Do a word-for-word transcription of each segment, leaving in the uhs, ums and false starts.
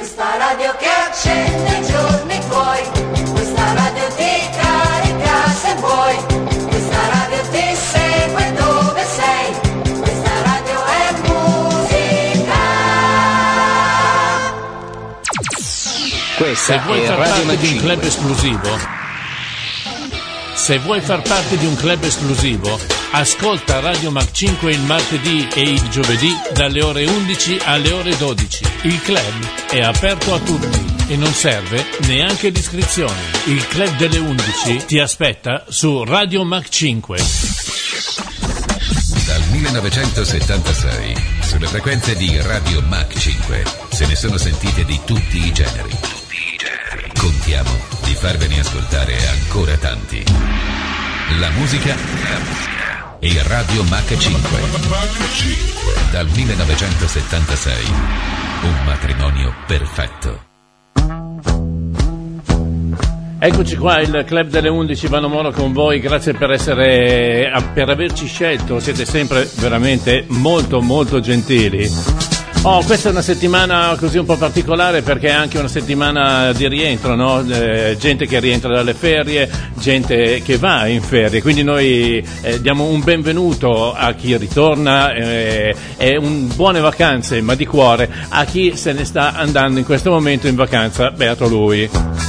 Questa radio che accende i giorni tuoi, questa radio ti carica se vuoi, questa radio ti segue dove sei, questa radio è musica. Questa Se vuoi è far Radio parte di un Mac club cinque. esclusivo, se vuoi far parte di un club esclusivo, ascolta Radio Mac cinque il martedì e il giovedì dalle ore undici alle ore dodici. Il club è aperto a tutti e non serve neanche l'iscrizione. Il club delle undici ti aspetta su Radio Mac cinque. Dal millenovecentosettantasei sulle frequenze di Radio Mac cinque se ne sono sentite di tutti i generi. Contiamo di farvene ascoltare ancora tanti. La musica e Radio Mac cinque. Dal millenovecentosettantasei un matrimonio perfetto. Eccoci qua, il Club delle undici, Ivano Moro con voi, grazie per essere, per averci scelto, siete sempre veramente molto molto gentili. Oh, questa è una settimana così un po' particolare perché è anche una settimana di rientro, no? Eh, gente che rientra dalle ferie, gente che va in ferie, quindi noi eh, diamo un benvenuto a chi ritorna eh, e un buone vacanze, ma di cuore, a chi se ne sta andando in questo momento in vacanza, beato lui.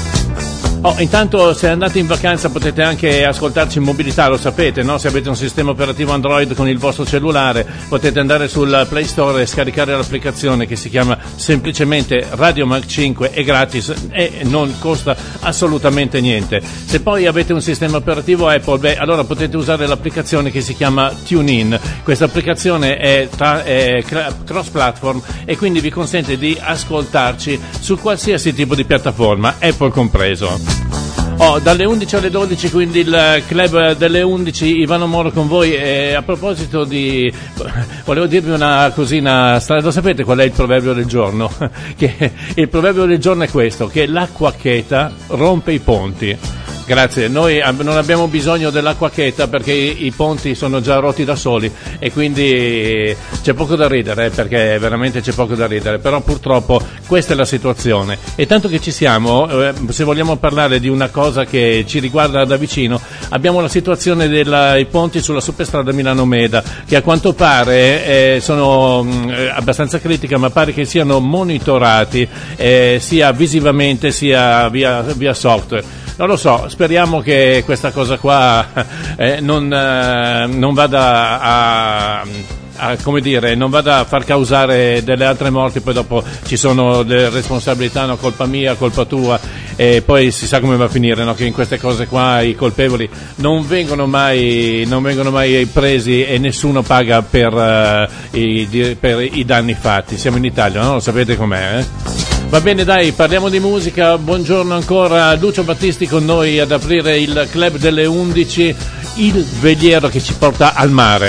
Oh, intanto se andate in vacanza potete anche ascoltarci in mobilità, lo sapete, no? Se avete un sistema operativo Android con il vostro cellulare potete andare sul Play Store e scaricare l'applicazione che si chiama semplicemente Radio Mac cinque, è gratis e non costa assolutamente niente. Se poi avete un sistema operativo Apple, beh, allora potete usare l'applicazione che si chiama TuneIn. Questa applicazione è, tra, è cross platform e quindi vi consente di ascoltarci su qualsiasi tipo di piattaforma, Apple compreso. Oh, dalle undici alle dodici, quindi il club delle undici, Ivano Moro con voi. E a proposito di, volevo dirvi una cosina, lo sapete qual è il proverbio del giorno? Che il proverbio del giorno è questo, che l'acqua cheta rompe i ponti. Grazie, noi non abbiamo bisogno dell'acqua cheta perché i, i ponti sono già rotti da soli e quindi c'è poco da ridere, perché veramente c'è poco da ridere, però purtroppo questa è la situazione. E tanto che ci siamo, eh, se vogliamo parlare di una cosa che ci riguarda da vicino, abbiamo la situazione dei ponti sulla superstrada Milano-Meda, che a quanto pare eh, sono mh, abbastanza critica, ma pare che siano monitorati eh, sia visivamente sia via, via software. Non lo so, speriamo che questa cosa qua eh, non, eh, non vada a, a, come dire, non vada a far causare delle altre morti, poi dopo ci sono delle responsabilità, no, colpa mia, colpa tua, e poi si sa come va a finire, no? Che in queste cose qua i colpevoli non vengono mai, non vengono mai presi e nessuno paga per, uh, i, per i danni fatti. Siamo in Italia, no? Lo sapete com'è, eh? Va bene, dai, parliamo di musica. Buongiorno ancora, Lucio Battisti con noi ad aprire il club delle undici, il veliero che ci porta al mare.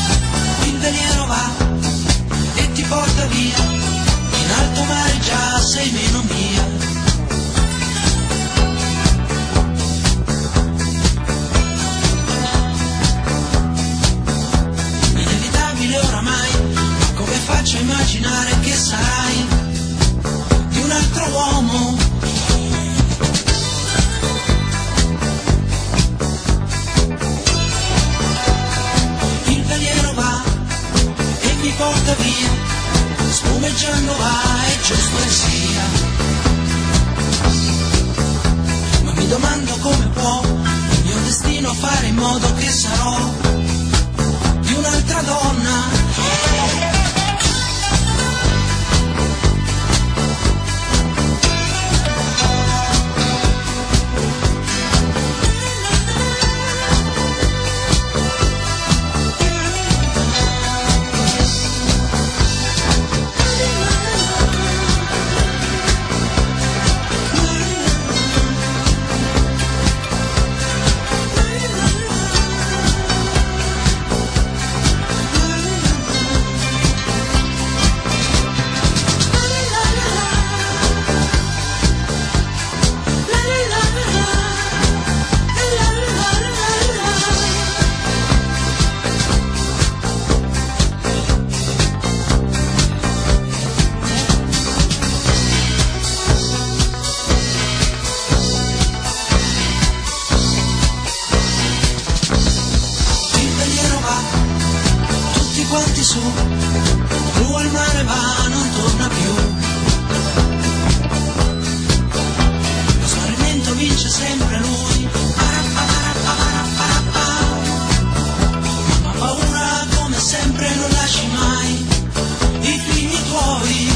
Il veliero va e ti porta via, in alto mare già sei meno mia. Inevitabile oramai, ma come faccio a immaginare che sarai un altro uomo? Il veliero va e mi porta via, spumeggiando va, è giusto che sia. Ma mi domando come può il mio destino fare in modo che sarò di un'altra donna. su, giù al mare va, non torna più. Lo smarrimento vince sempre lui. Ma paura come sempre non lasci mai i figli tuoi.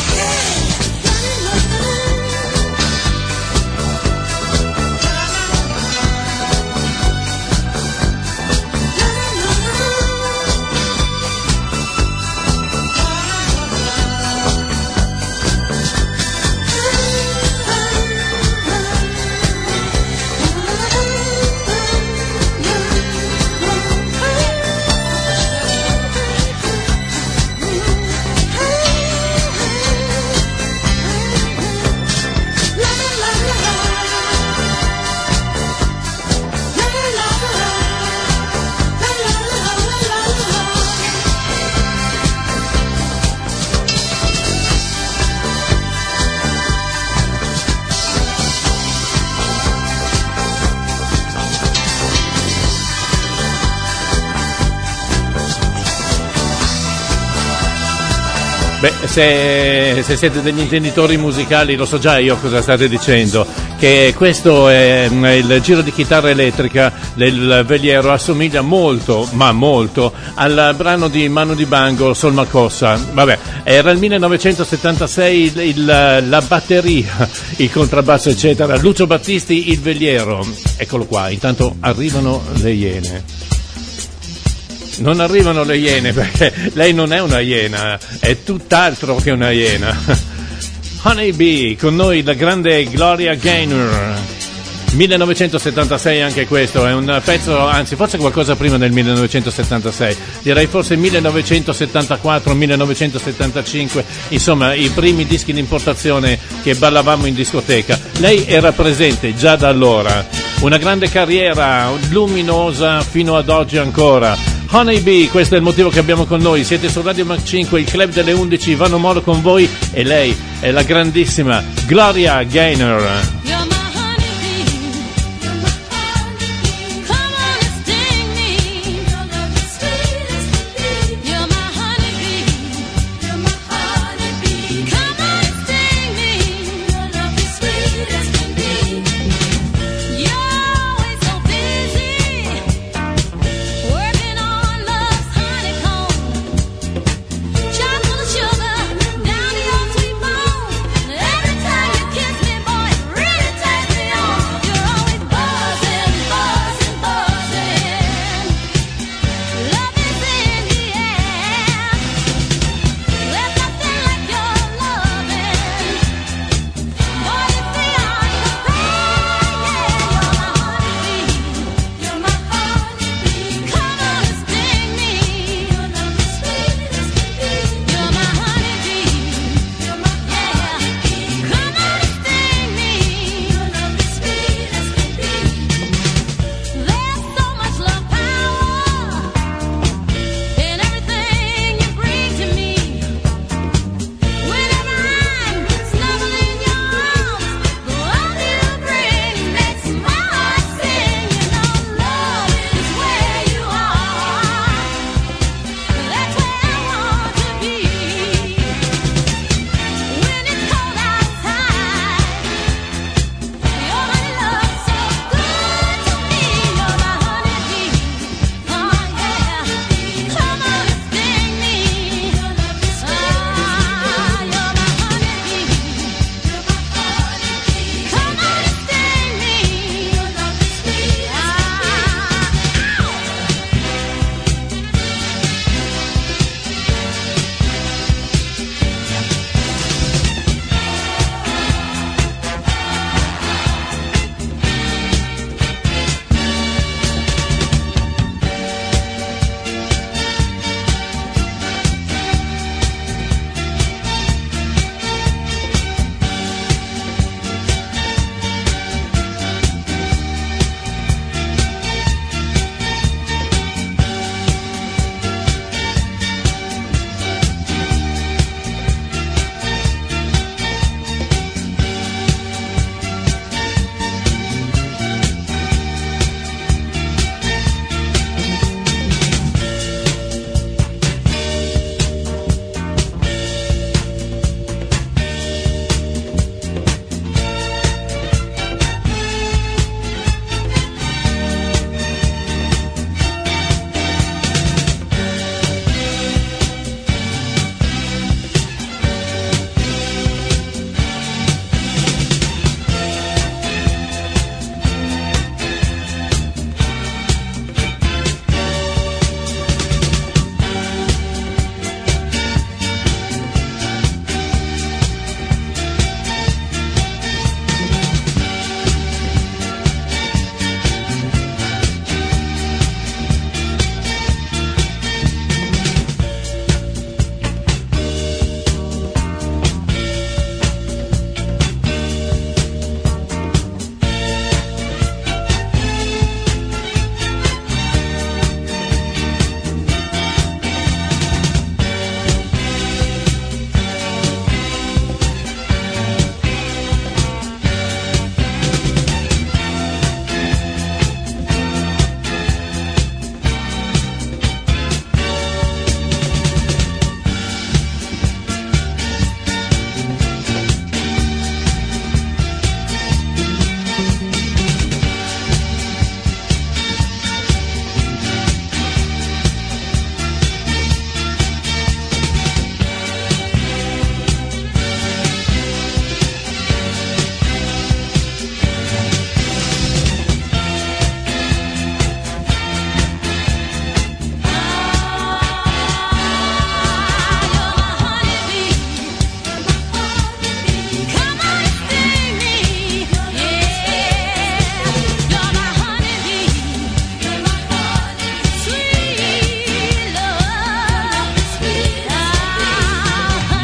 Beh, se, se siete degli intenditori musicali, lo so già io cosa state dicendo, che questo è il giro di chitarra elettrica del Veliero, assomiglia molto, ma molto, al brano di Manu Dibango, Sol Macossa. Vabbè, era il millenovecentosettantasei, il, il, la batteria, il contrabbasso eccetera, Lucio Battisti, il Veliero. Eccolo qua, intanto arrivano le Iene. Non arrivano le Iene perché lei non è una iena, è tutt'altro che una iena. Honey Bee, con noi la grande Gloria Gaynor. millenovecentosettantasei anche questo, è un pezzo, anzi forse qualcosa prima del millenovecentosettantasei, direi forse millenovecentosettantaquattro millenovecentosettantacinque, insomma i primi dischi di importazione che ballavamo in discoteca. Lei era presente già da allora, una grande carriera luminosa fino ad oggi ancora. Honey Bee, questo è il motivo che abbiamo con noi. Siete su Radio Mac cinque, il club delle undici, Vanno Moro con voi, e lei è la grandissima Gloria Gaynor. Sugar down to your sweet bone. Every time you kiss me, boy, it really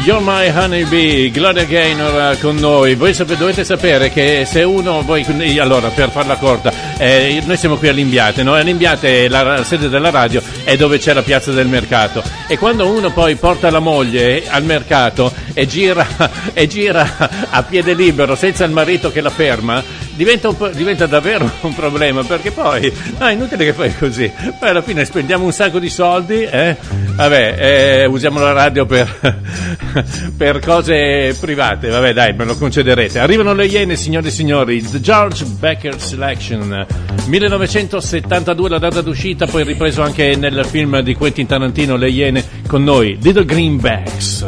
You're My Honey Bee, Gloria Gaynor con noi. Voi sapete, dovete sapere che se uno, voi, allora per farla corta, eh, noi siamo qui a Limbiate, no? A Limbiate la, la sede della radio è dove c'è la piazza del mercato, e quando uno poi porta la moglie al mercato e gira, e gira a piede libero senza il marito che la ferma, diventa, un po', diventa davvero un problema, perché poi no, è inutile che fai così, poi alla fine spendiamo un sacco di soldi, eh? Vabbè, eh, usiamo la radio per per cose private, vabbè dai, me lo concederete. Arrivano le Iene, signore e signori, The George Becker Selection, millenovecentosettantadue la data d'uscita, poi ripreso anche nel film di Quentin Tarantino, Le Iene, con noi Little Greenbacks.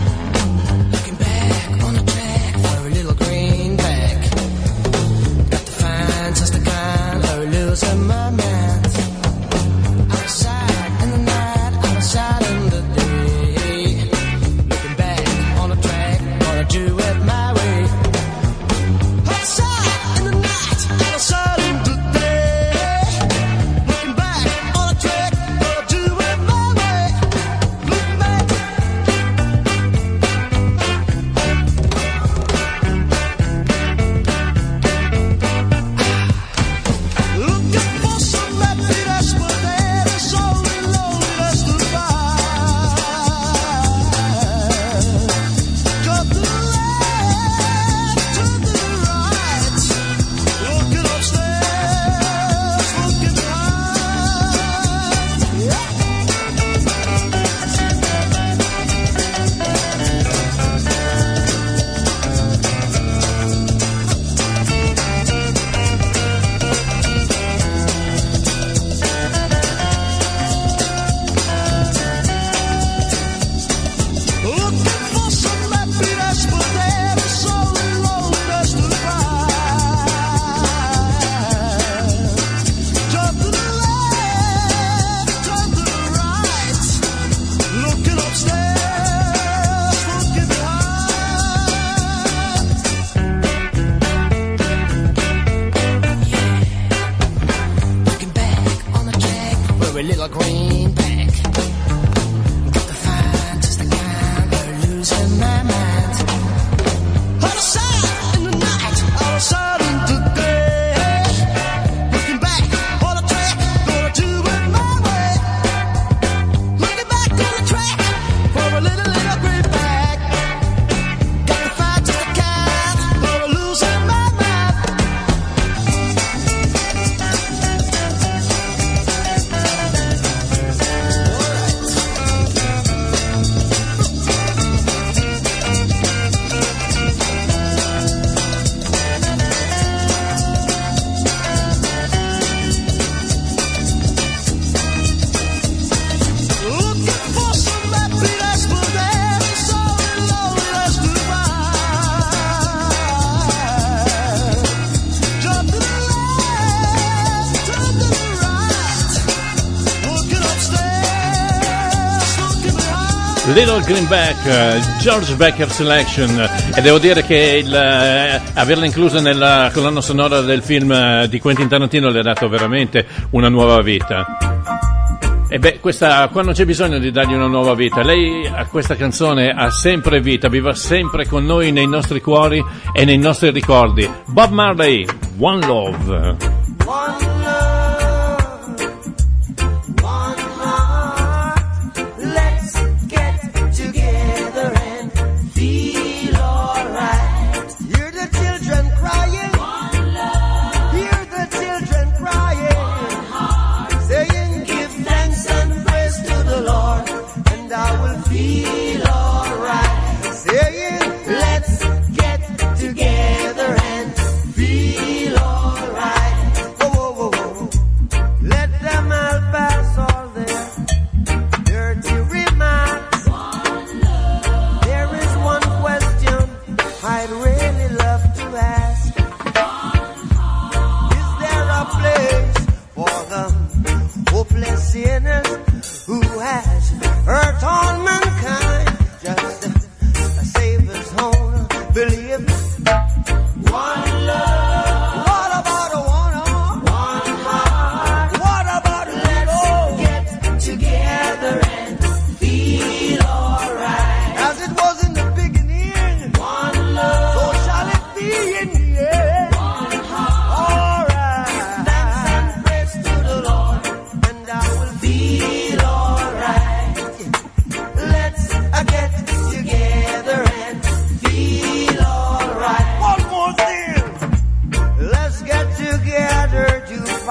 Little Greenback, George Becker Selection, e devo dire che il, eh, averla inclusa nella colonna sonora del film eh, di Quentin Tarantino le ha dato veramente una nuova vita. E beh, questa, quando c'è bisogno di dargli una nuova vita, lei a questa canzone ha sempre vita, viva sempre con noi nei nostri cuori e nei nostri ricordi. Bob Marley, One Love. As it was in the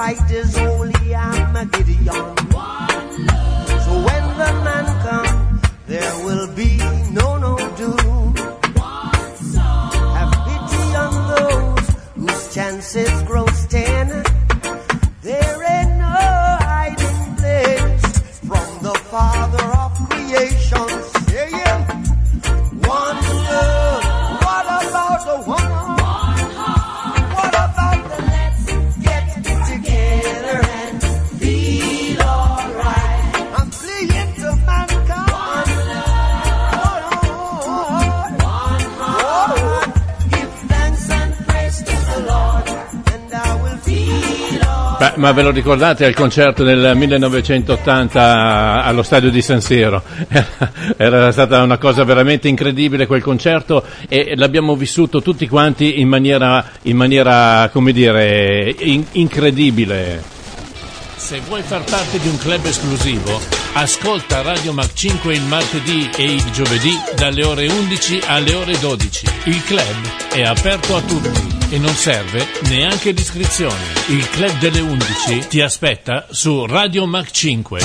right is holy Armageddon. So when the man comes, there will be no, no doom. Have pity on those whose chances grow thin. There ain't no hiding place from the Father of creation. Saying, one love, what about the one heart? What about the let's get together and feel alright? I'm pleading to mankind. One love, one heart. Give thanks and praise to the Lord, and I will feel alright. Beh, ma ve lo ricordate al concerto del millenovecentottanta allo stadio di San Siro? Era stata una cosa veramente incredibile quel concerto e l'abbiamo vissuto tutti quanti in maniera, in maniera come dire, in- incredibile. Se vuoi far parte di un club esclusivo, ascolta Radio Mac cinque il martedì e il giovedì dalle ore undici alle ore dodici. Il club è aperto a tutti e non serve neanche l'iscrizione. Il club delle undici ti aspetta su Radio Mac cinque.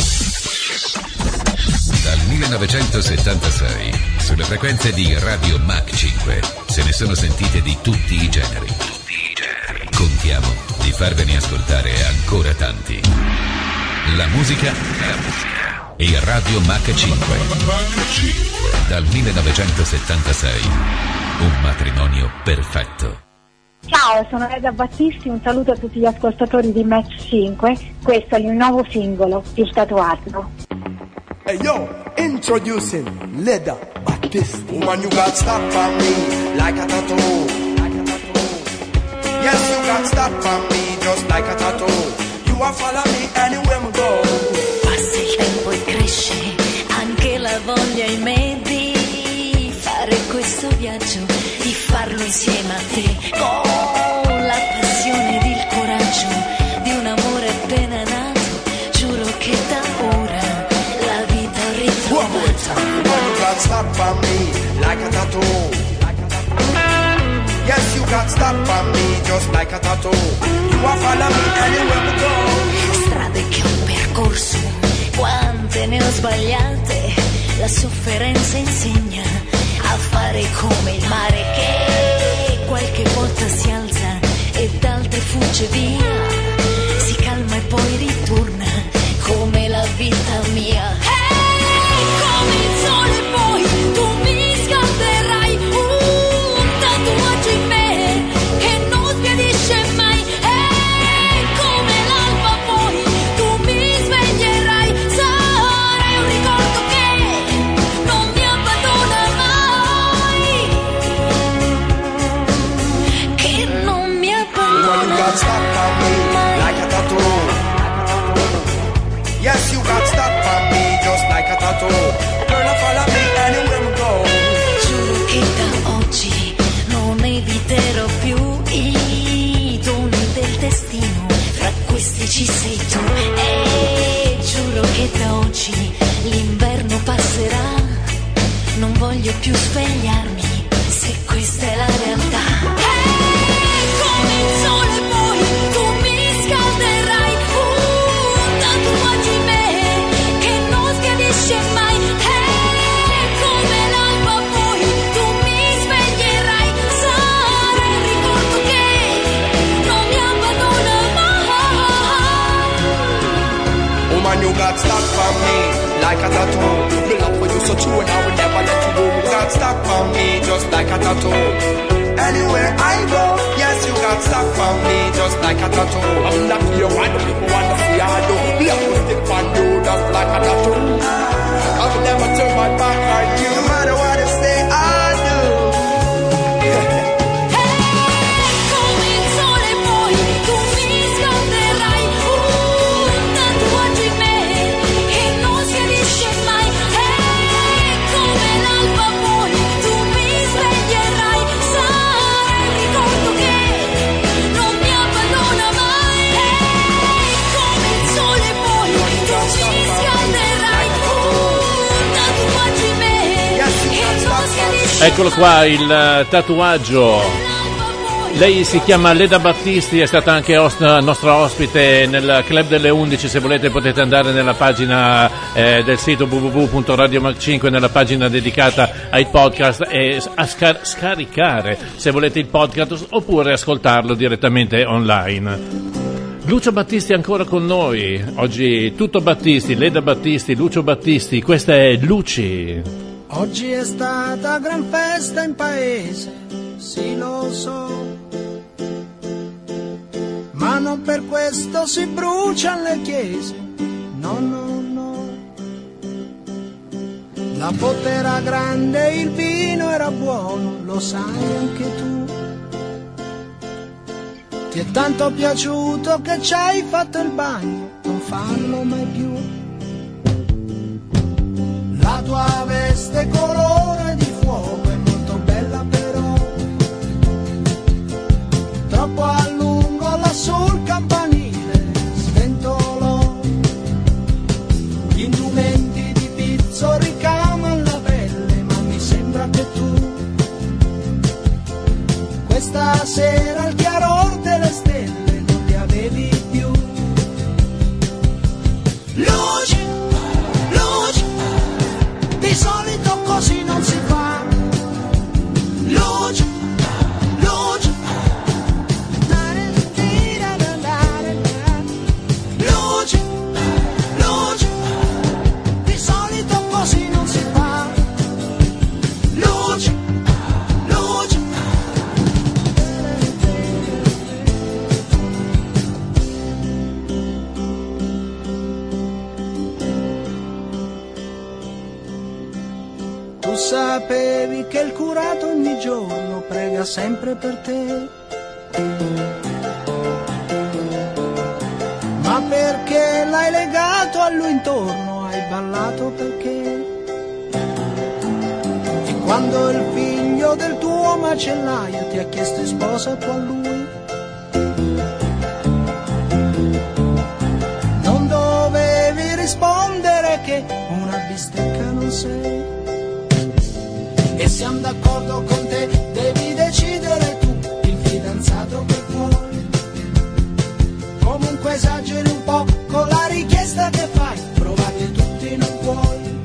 Dal millenovecentosettantasei, sulle frequenze di Radio Mac cinque, se ne sono sentite di tutti i generi. Tutti i generi. Contiamo di farvene ascoltare ancora tanti. La musica, la musica. E Radio Mac cinque. Dal millenovecentosettantasei, un matrimonio perfetto. Ciao, sono Reda Battisti, un saluto a tutti gli ascoltatori di Match cinque. Questo è il nuovo singolo, Il tatuaggio. Hey yo, introducing Leda Battisti. Woman, you got stop on me like a tattoo. Yes, you got stop on me just like a tattoo. You are follow me anywhere we go. Passa il tempo e cresce anche la voglia in me di fare questo viaggio, di farlo insieme a te, con la passione ed il coraggio di un amore appena nato. Giuro che da ora la vita ho ritrovata. You got stop on me like a tattoo. Yes, you got stop on me just like a tattoo. You are follow me anywhere we go. Strade che ho percorso, quante ne ho sbagliate. La sofferenza insegna a fare come il mare che qualche volta si alza e d'altre fugge via, si calma e poi ritorna come la vita mia. Hey, come il sole poi tu mi scalderai, un tatuaggio in me che non sbiadisce mai. Hey, come l'alba poi tu mi sveglierai, sarai un ricordo che non mi abbandona mai, che non mi Woman, you got stop abbandona on me mai. like a tattoo. Yes, you got stop on me just like a tattoo. Girl, follow me anywhere we go. Giuro che da oggi non eviterò più i doni del destino, fra questi ci sei tu. E giuro che da oggi l'inverno passerà, non voglio più svegliarmi se questa è la realtà. Hey, come il sole poi tu mi scalderai, un tatuaggio in me che non sbiadisce mai. Hey, come l'alba poi tu mi sveglierai, sarai un ricordo che non mi abbandona mai. Woman, you got stop on me like a tattoo. Me love for you so true and I will never let you go. You got stop on me just like a tattoo. Anywhere I go, yes, you got stop on me just like a tattoo. I'm not your one, people wanna see I do. Me have to stick on you just like a tattoo. I will never turn my back on you, no matter what they say, I do. Come il sole poi tu mi scalderai, un tatuaggio in me che non sbiadisce mai. Hey, come l'alba poi tu mi sveglierai, sarai un ricordo che non mi abbandona mai. Hey, come il sole poi tu mi scalderai, un tatuaggio in me che non sbiadisce mai. Eccolo qua il tatuaggio. Lei si chiama Leda Battisti, è stata anche host, nostra ospite nel Club delle undici. Se volete potete andare nella pagina eh, del sito w w w punto radio mac cinque, nella pagina dedicata ai podcast, e a scar- scaricare se volete il podcast oppure ascoltarlo direttamente online. Lucio Battisti è ancora con noi, oggi tutto Battisti, Leda Battisti, Lucio Battisti, questa è Luci. Oggi è stata gran festa in paese, sì lo so, ma non per questo si bruciano le chiese, no no no. La botte era grande, il vino era buono, lo sai anche tu. Ti è tanto piaciuto che ci hai fatto il bagno, non farlo mai più. La tua veste colore di fuoco è molto bella però, troppo a lungo lassù il campanile sventolò. Gli indumenti di pizzo ricamano la pelle, ma mi sembra che tu questa sera al chiaror delle stelle non li avevi più. Luci, luci, di solito così non si fa. Luci, luci, luci, luci, di solito così non si fa. Luci, luci. Tu sapevi che il curato ogni giorno prega sempre per te, ma perché l'hai legato a lui intorno, hai ballato perché. E quando il figlio del tuo macellaio ti ha chiesto in sposa tu a lui, non dovevi rispondere che una bistecca non sei. E siamo d'accordo con te, devi decidere tu, il fidanzato che vuoi. Comunque esageri un po' con la richiesta che fai, provate tutti non puoi.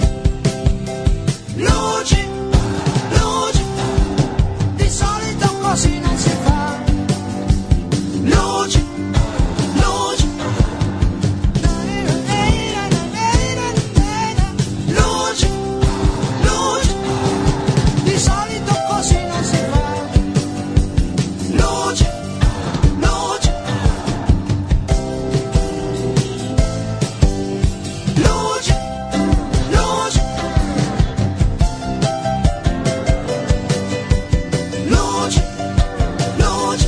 Luci, luci, di solito così non si fa. Luci, luci, luci, luci, di solito così non si fa. Luci, luci, luci, luci, luci, luci.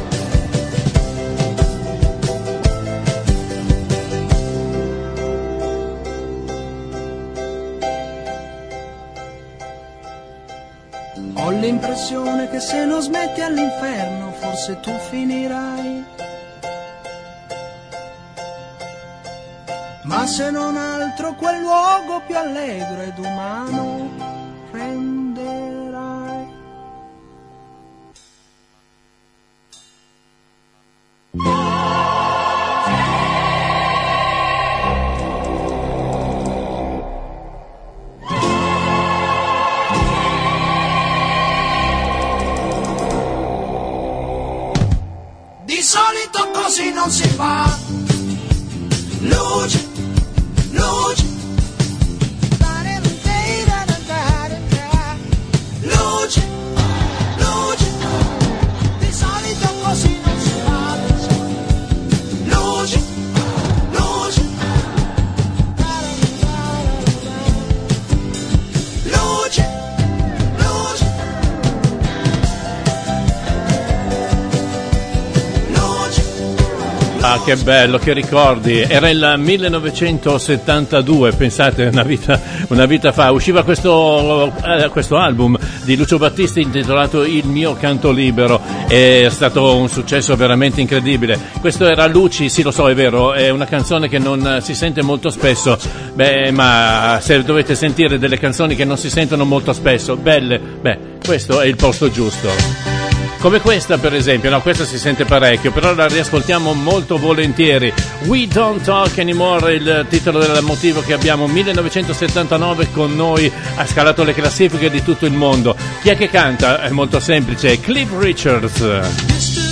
Ho l'impressione che se non smetti all'inferno forse tu finirai, ma se non altro quel luogo più allegro ed umano renderai. Di solito così non si fa. Luci, luci, luci, luci, di solito così non si fa. Luci, luci, luci, luci, luci. Ah, che bello, che ricordi. Era il millenovecentosettantadue, pensate, una vita, una vita fa. Usciva questo, eh, questo album di Lucio Battisti intitolato Il mio canto libero. È stato un successo veramente incredibile. Questo era Luci, sì lo so, è vero, è una canzone che non si sente molto spesso. Beh, ma se dovete sentire delle canzoni che non si sentono molto spesso, belle, beh, questo è il posto giusto. come questa per esempio. No, questa si sente parecchio, però la riascoltiamo molto volentieri. We Don't Talk Anymore, il titolo del motivo che abbiamo. Millenovecentosettantanove, con noi ha scalato le classifiche di tutto il mondo. Chi è che canta? È molto semplice, Cliff Richards.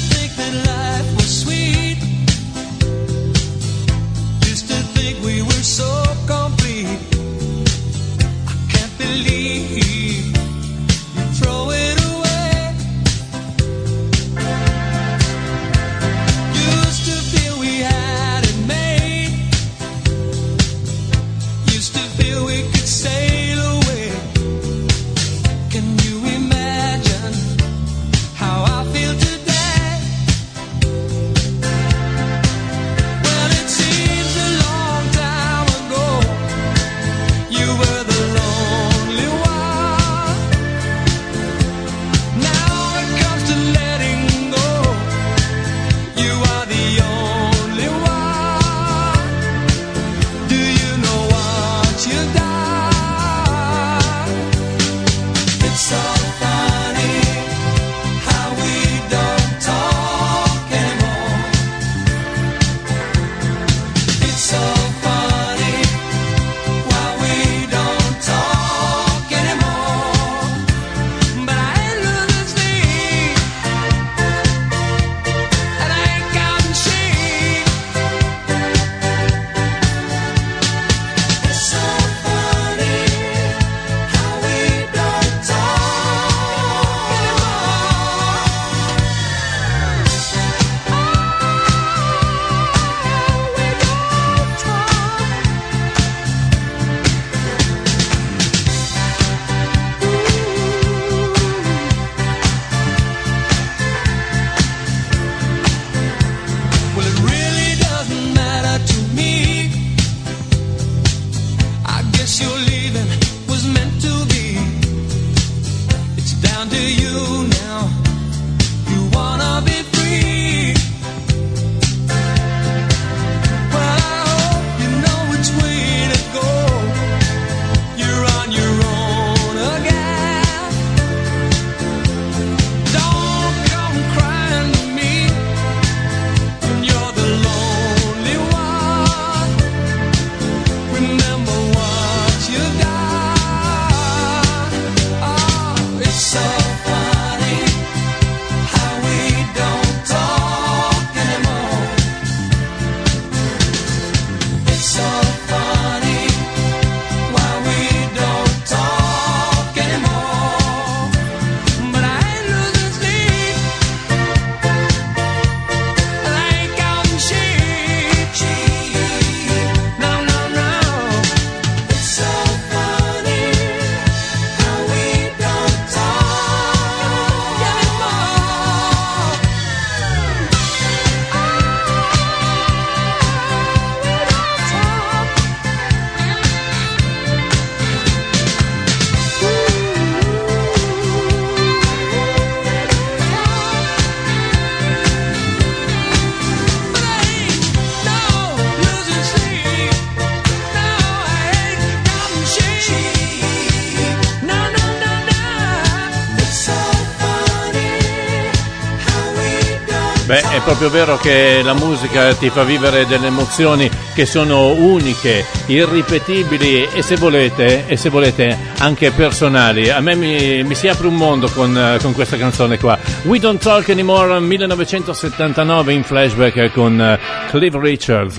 Beh, è proprio vero che la musica ti fa vivere delle emozioni che sono uniche, irripetibili e se volete, e se volete anche personali. A me mi, mi si apre un mondo con, con questa canzone qua. We Don't Talk Anymore, millenovecentosettantanove, in flashback con Cliff Richards.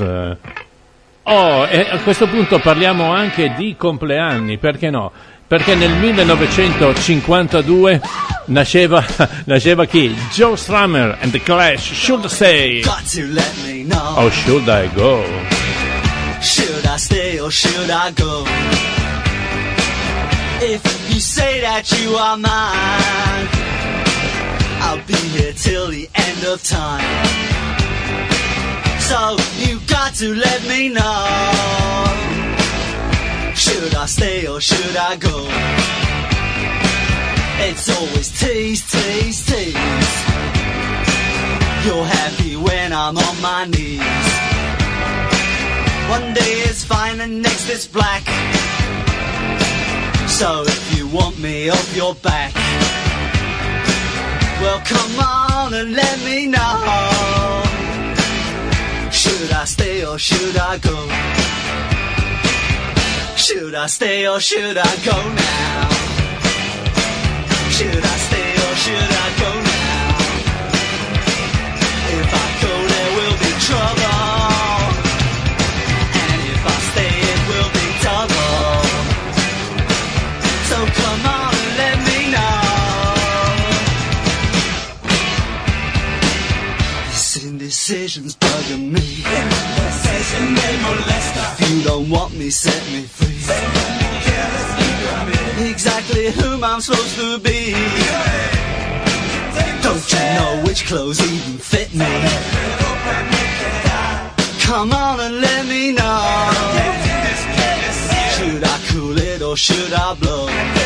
Oh, e a questo punto parliamo anche di compleanni, perché no? Perché nel millenovecentocinquantadue nasceva, nasceva chi? Joe Strummer and the Clash, Should I Stay? Got to let me know. Oh, should I go? Should I stay or should I go? If you say that you are mine, I'll be here till the end of time. So you got to let me know. Should I stay or should I go? It's always tease, tease, tease. You're happy when I'm on my knees. One day is fine and next is black. So if you want me off your back, Well, come on and let me know. Should I stay or should I go? Should I stay or should I go now? Should I stay or should I go now? If I go there will be trouble, and if I stay it will be double. So come on and let me know. This indecision's bugging me. Indecision may molest her. If you don't want me, set me free. Exactly whom I'm supposed to be. Don't you know which clothes even fit me? Come on and let me know. Should I cool it or should I blow?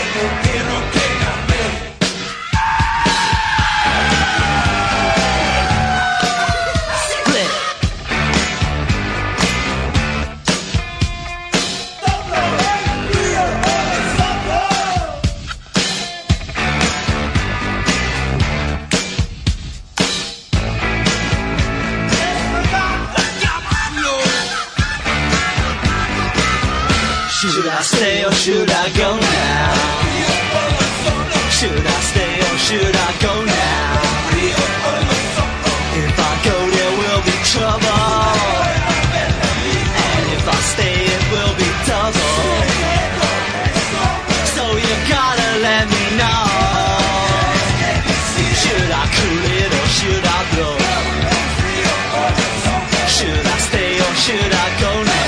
Should I stay or should I go now? Should I stay or should I go now? If I go there will be trouble, and if I stay it will be double. So you gotta let me know. Should I cool it or should I blow? Should I stay or should I go now?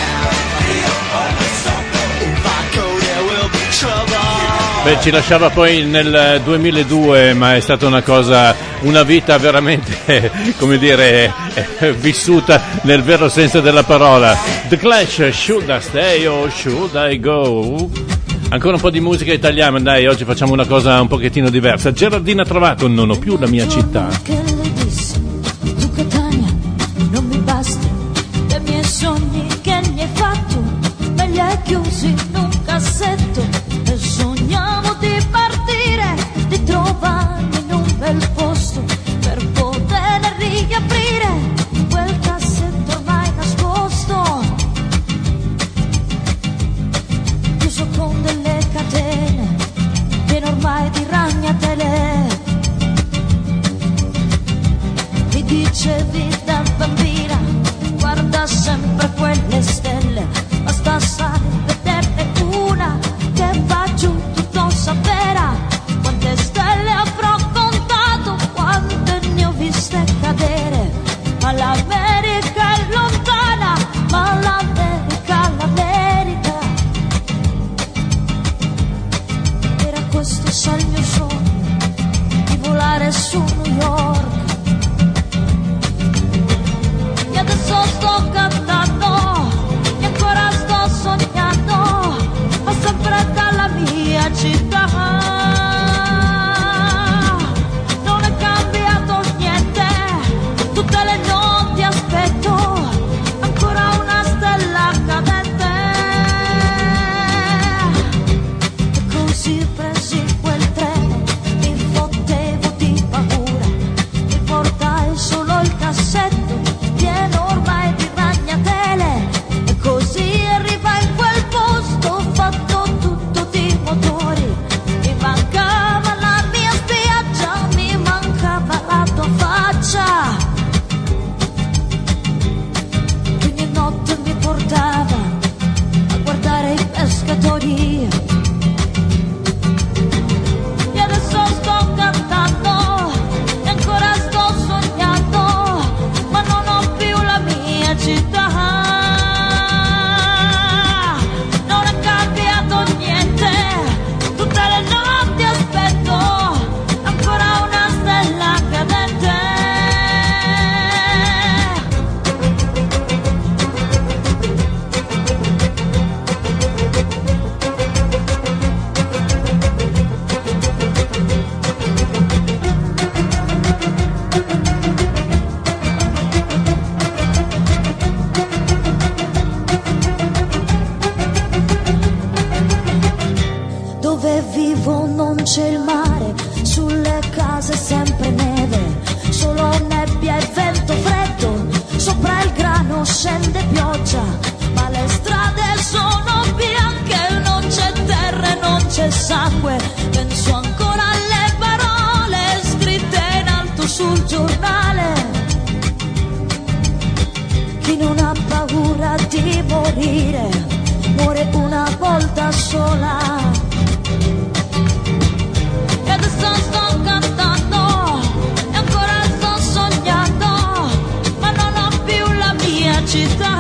Beh, ci lasciava poi nel duemiladue, ma è stata una cosa, una vita veramente, come dire, vissuta nel vero senso della parola. The Clash, Should I Stay or Should I Go? Ancora un po' di musica italiana, dai, oggi facciamo una cosa un pochettino diversa. Gerardina Trovato, Non ho più la mia città. Che le dissi, tu Catania, non mi basta, dei miei sogni che mi hai fatto, me li hai chiusi in un cassetto. Sognavo di partire, di trovarmi in un bel posto per poter riaprire quel cassetto ormai nascosto, chiuso con delle catene, pieno ormai di ragnatele. Mi dicevi da bambina, guarda sempre quelle stelle, basta sai vederne una che va giù tutto sapera. Quante stelle avrò contato, quante ne ho viste cadere. Ma l'America è lontana, ma l'America, l'America. Era questo sai il mio sogno, di volare su New York. E adesso sto cantando, e ancora sto sognando. morire, muore una volta sola. E adesso sto cantando e ancora sto sognando, ma non ho più la mia città.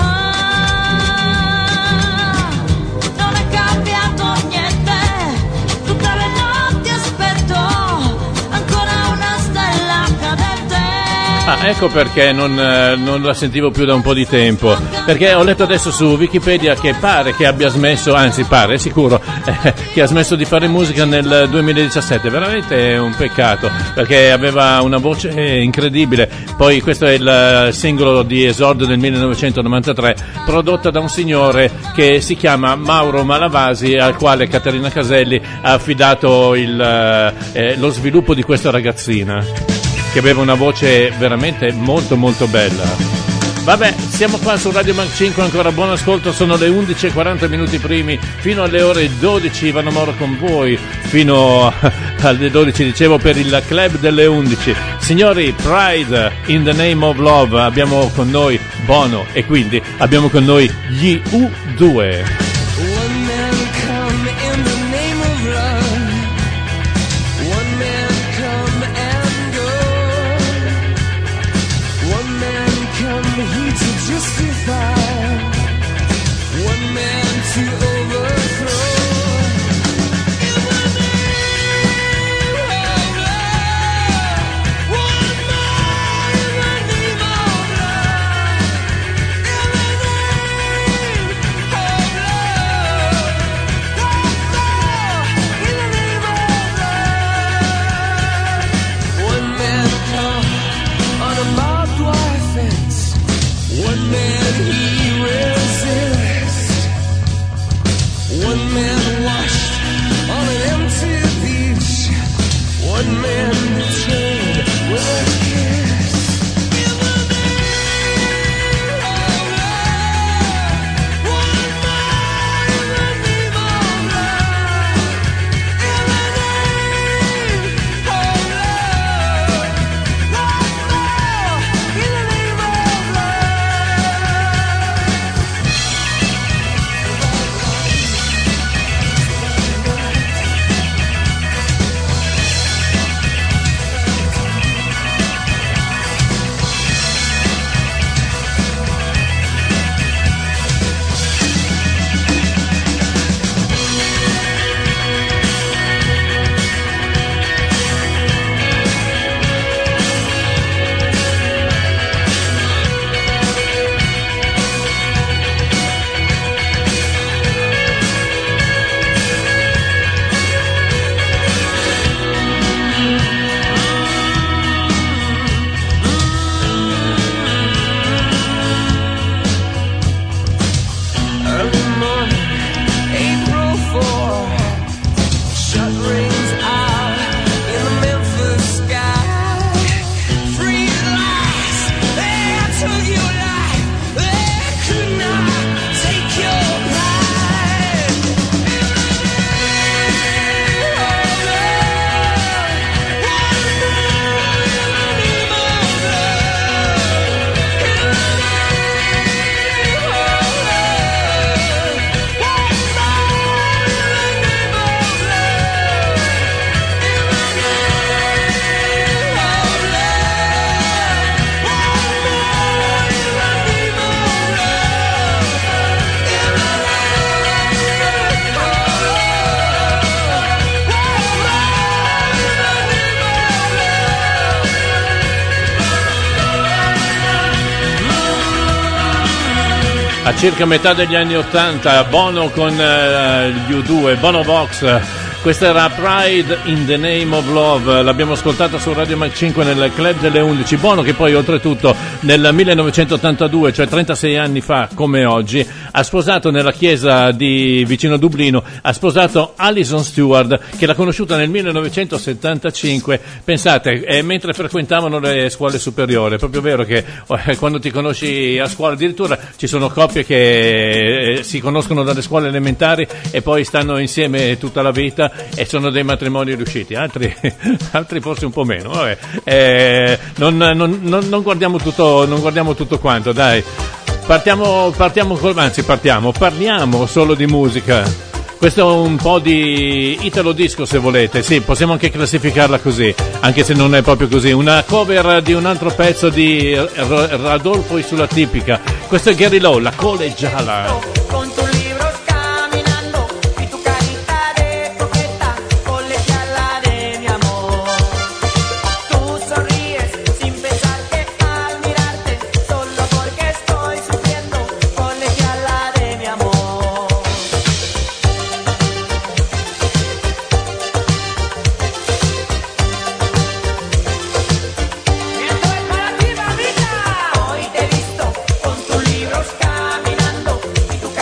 Non è cambiato niente, tutte le notti aspetto ancora una stella cadente. Ah, ecco perché non, eh, non la sentivo più da un po' di tempo, perché ho letto adesso su Wikipedia che pare che abbia smesso, anzi pare, è sicuro, eh, che ha smesso di fare musica nel duemiladiciassette. Veramente è un peccato, perché aveva una voce incredibile. Poi questo è il singolo di esordio del millenovecentonovantatré, prodotta da un signore che si chiama Mauro Malavasi, al quale Caterina Caselli ha affidato il, eh, lo sviluppo di questa ragazzina, che aveva una voce veramente molto molto bella. Vabbè, siamo qua su Radio Mac cinque, ancora buon ascolto, sono le undici e quaranta minuti primi, fino alle ore dodici Ivano Moro con voi, fino alle dodici dicevo per il club delle undici. Signori, Pride in the Name of Love, abbiamo con noi Bono e quindi abbiamo con noi gli U due. A circa metà degli anni ottanta, Bono con uh, gli U due, Bono Vox. Questa era Pride in the Name of Love, l'abbiamo ascoltata su Radio Mac cinque nel club delle undici. Bono che poi oltretutto nel millenovecentottantadue, cioè trentasei anni fa come oggi, ha sposato nella chiesa di vicino Dublino, ha sposato Alison Stewart, che l'ha conosciuta nel millenovecentosettantacinque, pensate, eh, mentre frequentavano le scuole superiori. È proprio vero che eh, quando ti conosci a scuola, addirittura ci sono coppie che eh, si conoscono dalle scuole elementari e poi stanno insieme tutta la vita e sono dei matrimoni riusciti, altri, altri forse un po' meno. Vabbè. Eh, non, non, non, non guardiamo tutto, non guardiamo tutto quanto, dai. Partiamo, partiamo col, anzi partiamo, parliamo solo di musica. Questo è un po' di Italo Disco, se volete, sì, possiamo anche classificarla così, anche se non è proprio così. Una cover di un altro pezzo di Radolfo y sulla tipica. Questo è Gary Lowe, La Colegiala. Hoy te he visto con tus libros caminando y tu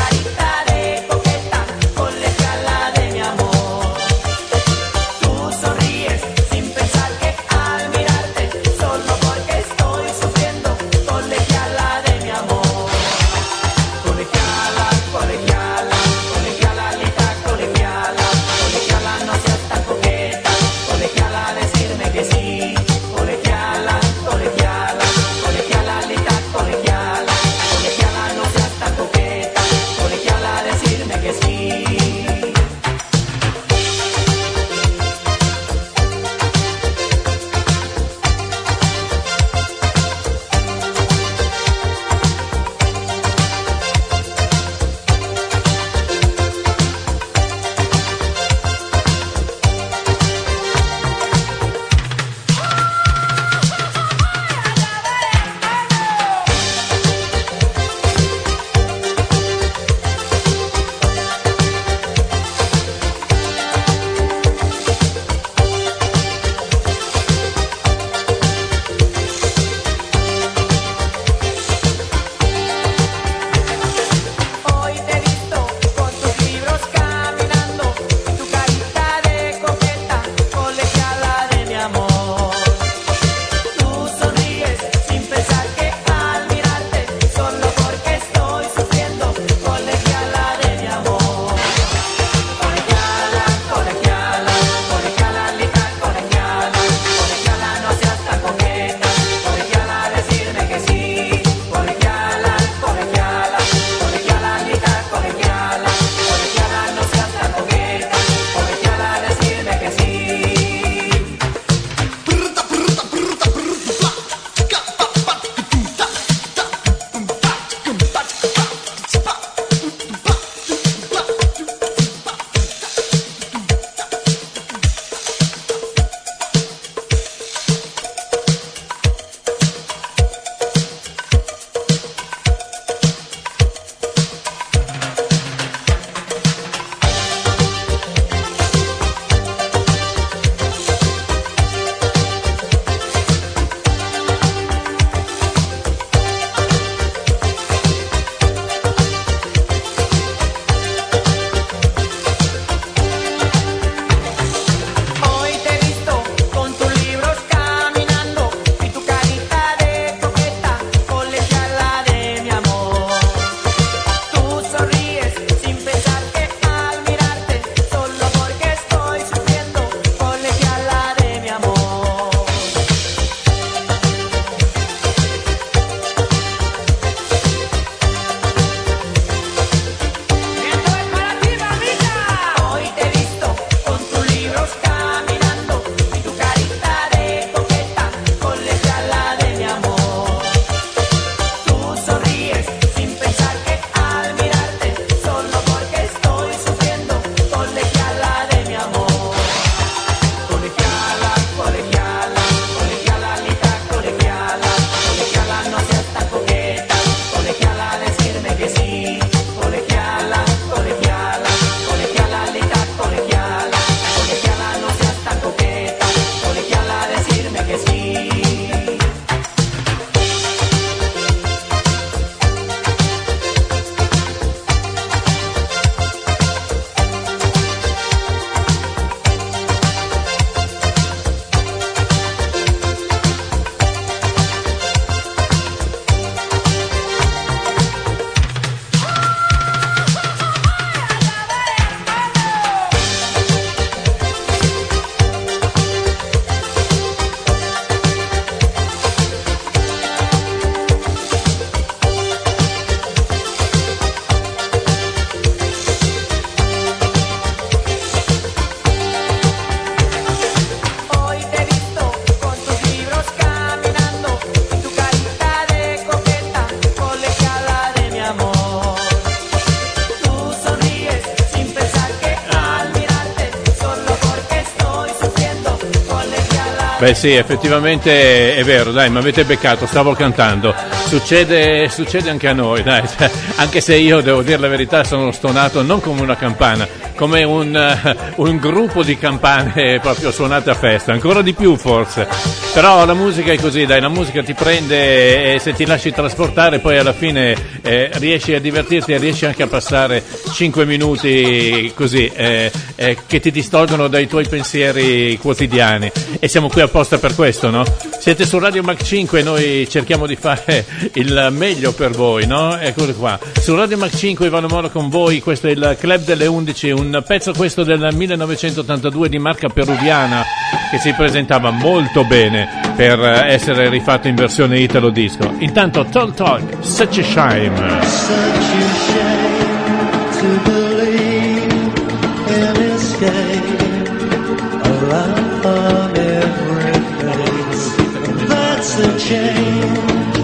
Beh sì, effettivamente è vero, dai, mi avete beccato, stavo cantando. Succede, succede anche a noi, dai, cioè, anche se io devo dire la verità, sono stonato non come una campana, come un, uh, un gruppo di campane proprio suonate a festa, ancora di più forse. Però la musica è così, dai, la musica ti prende e se ti lasci trasportare poi alla fine eh, riesci a divertirti e riesci anche a passare cinque minuti così eh, eh, che ti distolgono dai tuoi pensieri quotidiani. E siamo qui apposta per questo, no? Siete su Radio Mac cinque e noi cerchiamo di fare il meglio per voi, no? Eccolo qua. Su Radio Mac cinque Ivano Moro con voi, questo è il Club delle undici, un pezzo questo del millenovecentottantadue di marca peruviana che si presentava molto bene per essere rifatto in versione italo disco. Intanto Talk Talk, Such a Shame. Such a shame to believe in escape around on every face. That's a change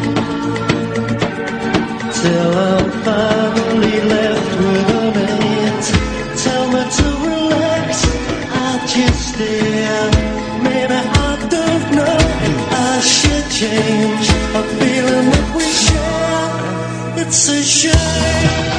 till I'm finally left with a mate. Tell me to relax, I just stare. Maybe I don't know if I should change a feeling that we share. It's a shame.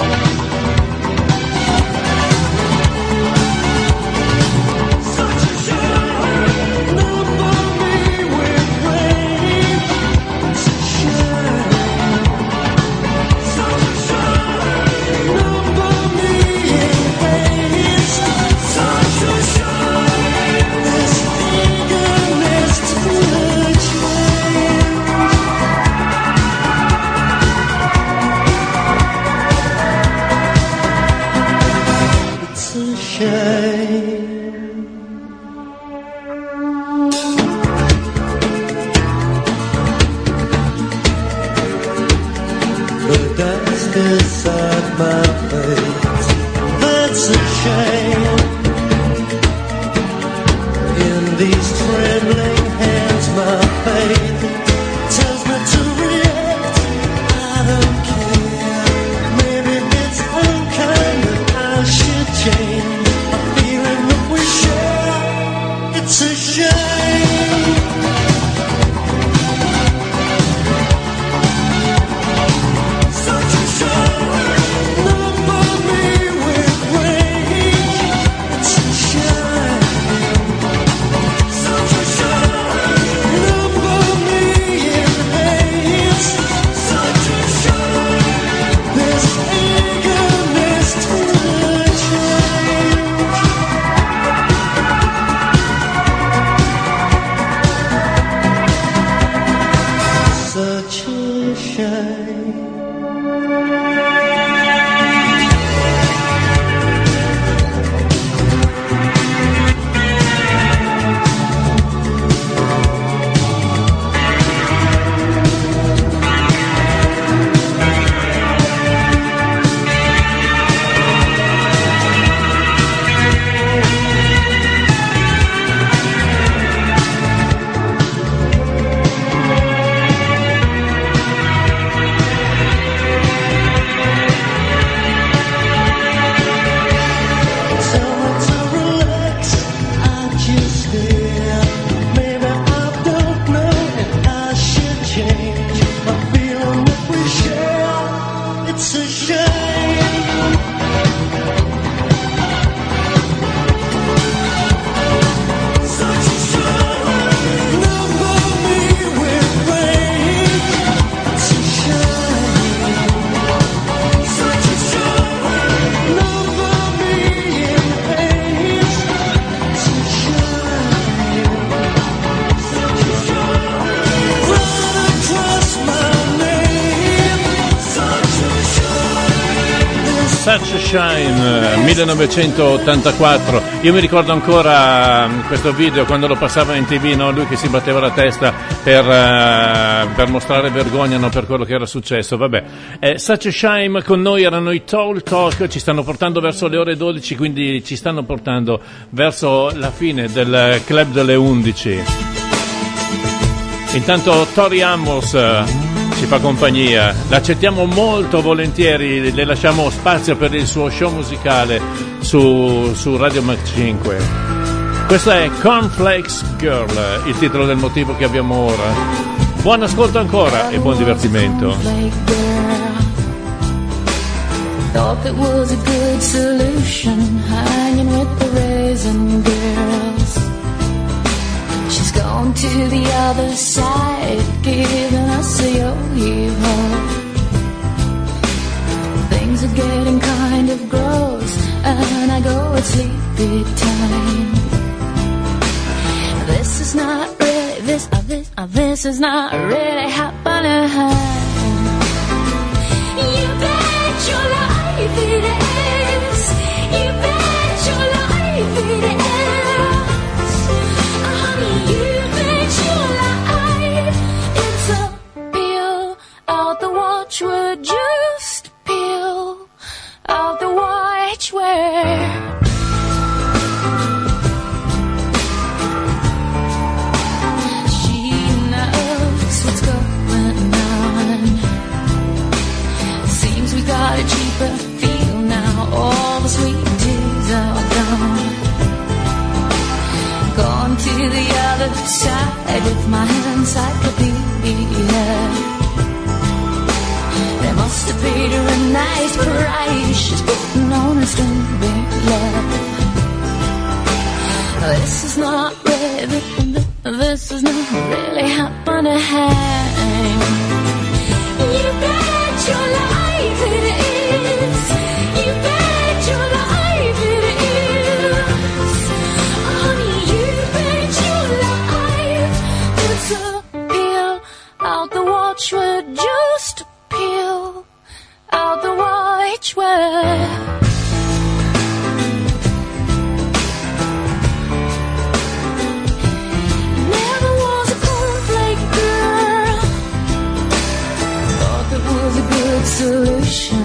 Shine millenovecentottantaquattro. Io mi ricordo ancora questo video quando lo passava in tv, no? Lui che si batteva la testa per, uh, per mostrare vergogna, no? Per quello che era successo. Vabbè, eh, Such a Shame con noi erano i Talk Talk, ci stanno portando verso le ore dodici, quindi ci stanno portando verso la fine del Club delle undici. Intanto Tori Amos ci fa compagnia, l'accettiamo molto volentieri, le lasciamo spazio per il suo show musicale su, su Radio Mac cinque. Questo è Cornflakes Girl, il titolo del motivo che abbiamo ora. Buon ascolto ancora e buon divertimento. Thought it was a good solution, hanging with the raisin girls. She's gone to the other side, giving us a yo-yo. Things are getting kind of gross, and I go at sleepy time. This is not really, this, uh, this, uh, this is not really happening. You bet your life it is. You bet your life it is. Honey, you bet your life. It's a peel out the watchword, just peel out the watchword. Got a cheaper feel now, all the sweet teas are gone. Gone to the other side with my encyclopedia. They must have paid her a nice price, she's putting on a stupid love. This is not really, this is not really happening. You bet your life it is. You bet your life it is. Honey, you bet your life. It's a peel out the watchword, just peel out the watchword. Never was a cornflake girl. Thought that was a good solution.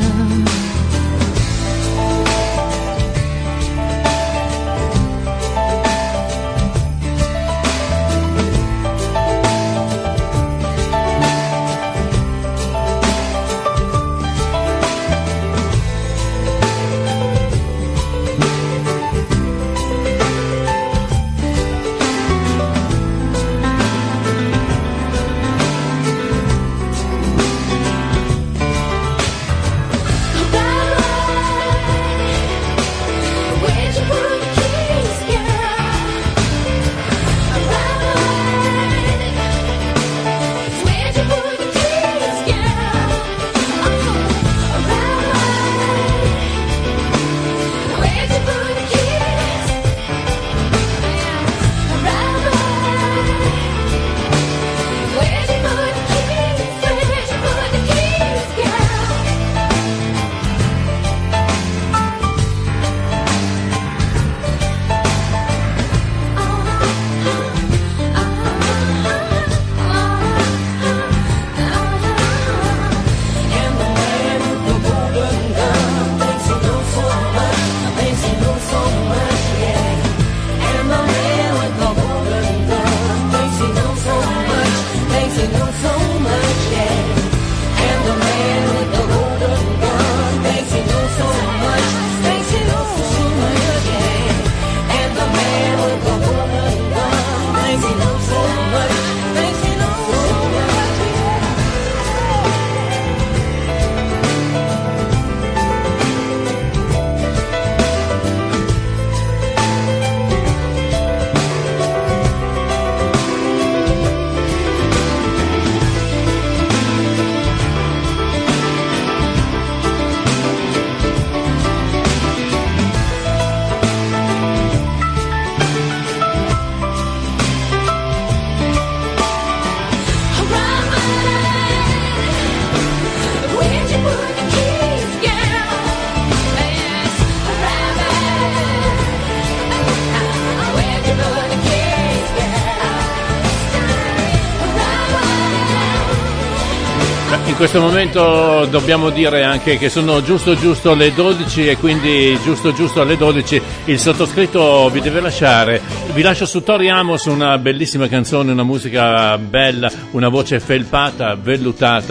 In questo momento dobbiamo dire anche che sono giusto giusto le dodici e quindi giusto giusto alle dodici il sottoscritto vi deve lasciare. Vi lascio su Tori Amos, una bellissima canzone, una musica bella, una voce felpata, vellutata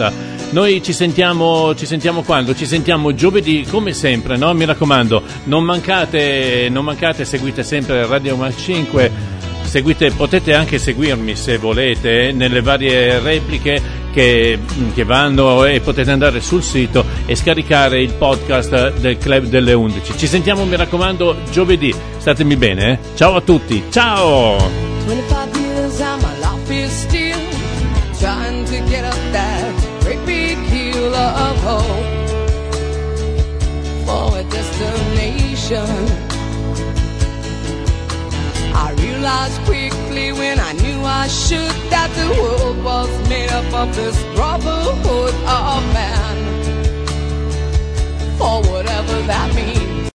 Noi ci sentiamo, ci sentiamo quando? Ci sentiamo giovedì, come sempre, no? Mi raccomando, non mancate, non mancate, seguite sempre Radio Mac cinque, seguite, potete anche seguirmi se volete nelle varie repliche che, che vanno, e potete andare sul sito e scaricare il podcast del Club delle undici. Ci sentiamo, mi raccomando, giovedì. Statemi bene, eh? Ciao a tutti, ciao! twenty-five years and my life is still trying to get up that great big hill of hope for a destination. I realized quickly when I knew I should that the world was made up of this brotherhood of man, for whatever that means.